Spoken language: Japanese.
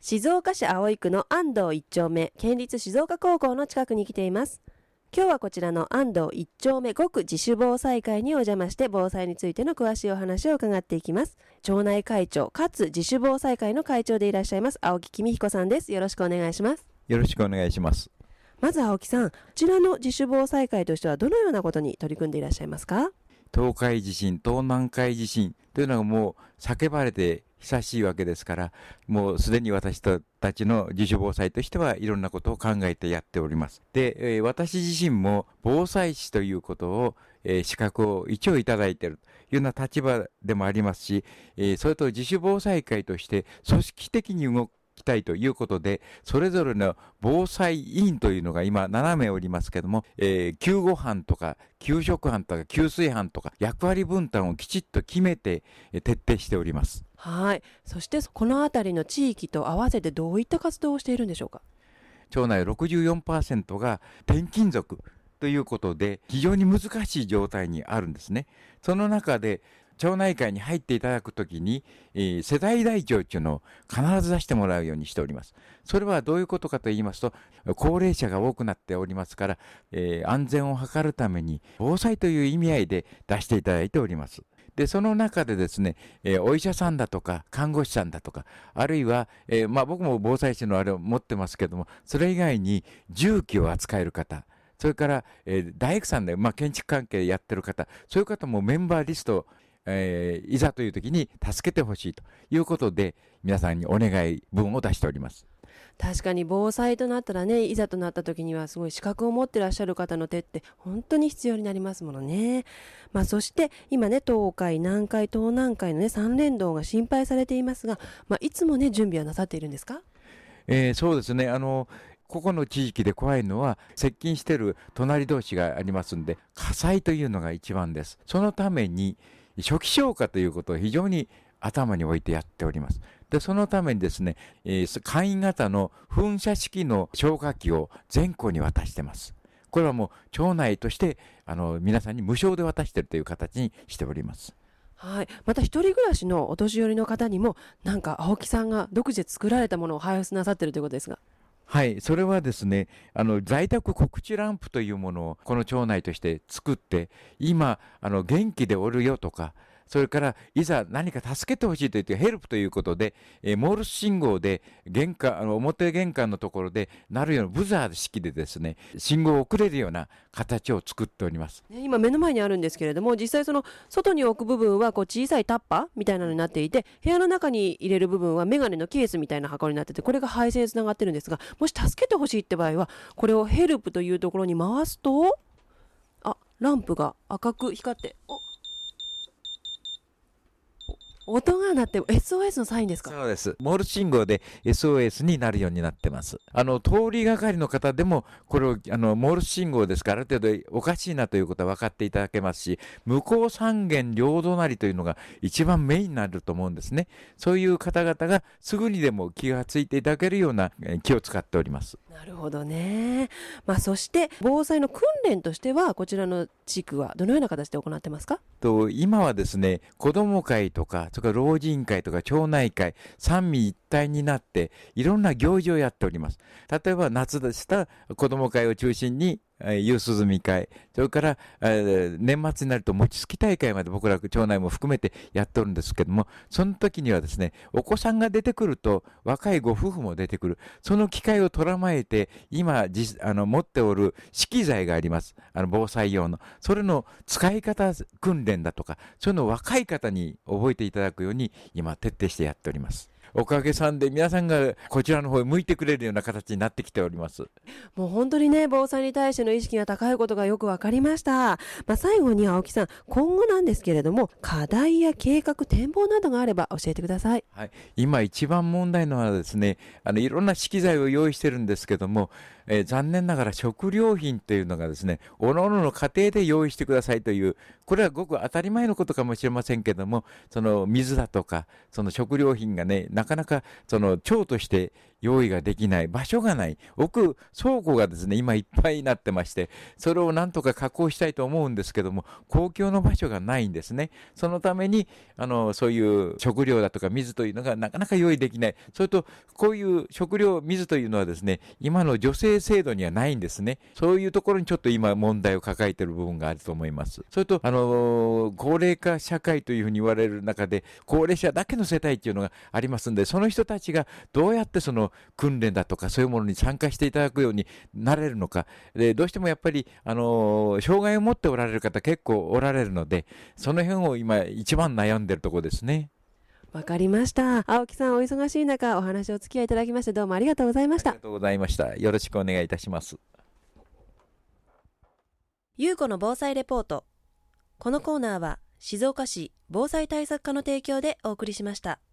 静岡市葵区の安藤一丁目県立静岡高校の近くに来ています。今日はこちらの安藤一丁目5区自主防災会にお邪魔して防災についての詳しいお話を伺っていきます。町内会長かつ自主防災会の会長でいらっしゃいます青木公彦さんです。よろしくお願いします。 よろしくお願いします。 まず青木さん、こちらの自主防災会としてはどのようなことに取り組んでいらっしゃいますか？ 東海地震、東南海地震というのがもう叫ばれて久しいわけですから、もうすでに私たちの自主防災としてはいろんなことを考えてやっております。で、私自身も防災士ということを、資格を一応いただいているというような立場でもありますし、それと自主防災会として組織的に動きたいということで、それぞれの防災委員というのが今7名おりますけども、救護班とか給食班とか給水班とか役割分担をきちっと決めて徹底しております。 はい。そしてこの辺りの地域と合わせてどういった活動をしているんでしょうか？ 町内 64% が転勤族ということで非常に難しい状態にあるんですね。その中で町内会に入っていただくときに、世代台帳というのを必ず出してもらうようにしております。それはどういうことかと言いますと、高齢者が多くなっておりますから、安全を図るために防災という意味合いで出していただいております。で、その中でですね、お医者さんだとか看護師さんだとか、あるいは、僕も防災士のあれを持ってますけども、それ以外に重機を扱える方、それから、大工さんで、建築関係やってる方、そういう方もメンバーリストいざという時に助けてほしいということで皆さんにお願い文を出しております。 確かに防災となったらね、いざとなった時にはすごい資格を持ってらっしゃる方の手って本当に必要になりますものね。そして今ね、東海、南海、東南海のね3連動が心配されていますが、いつもね準備はなさっているんですか？ そうですね。ここの地域で怖いのは接近している隣同士がありますんで、火災というのが一番です。そのために初期消火ということを非常に頭に置いてやっております。で、そのためにですね、簡易型の噴射式の消火器を全校に渡してます。これはもう町内として皆さんに無償で渡しているという形にしております。 はい。また一人暮らしのお年寄りの方にもなんか青木さんが独自で作られたものを配布なさっているということですが。 はい、それはですね、在宅告知ランプというものをこの町内として作って、今、元気でおるよとか、それからいざ何か助けてほしいと言ってヘルプということで、モールス信号で表玄関のところで鳴るようなブザー式でですね、信号を送れるような形を作っております。 今目の前にあるんですけれども、実際その外に置く部分は小さいタッパーみたいなのになっていて、部屋の中に入れる部分はメガネのケースみたいな箱になってて、これが配線につながってるんですが、もし助けてほしいって場合はこれをヘルプというところに回すと、ランプが赤く光って、音が鳴って SOS のサインですか？ そうです。モールス信号で SOS になるようになってます。通りがかりの方でも、これを、モールス信号ですから、ある程度おかしいなということは分かっていただけますし、向こう三軒両隣というのが一番メインになると思うんですね。そういう方々がすぐにでも気がついていただけるような気を使っております。 なるほどね。そして防災の訓練としてはこちらの地区はどのような形で行ってますか？ 今はですね、子ども会とか、それから老人会とか町内会、三位一体になっていろんな行事をやっております。例えば夏でした子ども会を中心に夕涼み会、それから年末になると餅つき大会まで僕ら町内も含めてやっておるんですけども、その時にはですね、お子さんが出てくると若いご夫婦も出てくる。その機会を捉まえて今持っておる資機材があります。防災用の。それの使い方訓練だとか、そういうのを若い方に覚えていただくように今徹底してやっております。おかげさんで皆さんがこちらの方へ向いてくれるような形になってきております。 もう本当にね、防災に対しての意識が高いことがよくわかりました。最後に青木さん、今後なんですけれども、課題や計画、展望などがあれば教えてください。 はい、今一番問題なのはですね、いろんな資機材を用意してるんですけども、残念ながら食料品というのがですね、おのおのの家庭で用意してくださいという、これはごく当たり前のことかもしれませんけども、その水だとか、その食料品がね、ななかなかその町として用意ができない場所がない、倉庫がですね今いっぱいになってまして、それをなんとか確保したいと思うんですけども、公共の場所がないんですね。そのためにそういう食料だとか水というのがなかなか用意できない。それとこういう食料水というのはですね、今の助成制度にはないんですね。そういうところにちょっと今問題を抱えている部分があると思います。それと高齢化社会というふうに言われる中で、高齢者だけの世帯っていうのがありますんで、その人たちがどうやってその訓練だとかそういうものに参加していただくようになれるのか。でどうしてもやっぱり障害を持っておられる方結構おられるので、その辺を今一番悩んでるところですね。 わかりました。青木さん、お忙しい中お話をお付き合いいただきまして、どうもありがとうございました。 ありがとうございました。よろしくお願いいたします。 ゆうこの防災レポート。このコーナーは静岡市防災対策課の提供でお送りしました。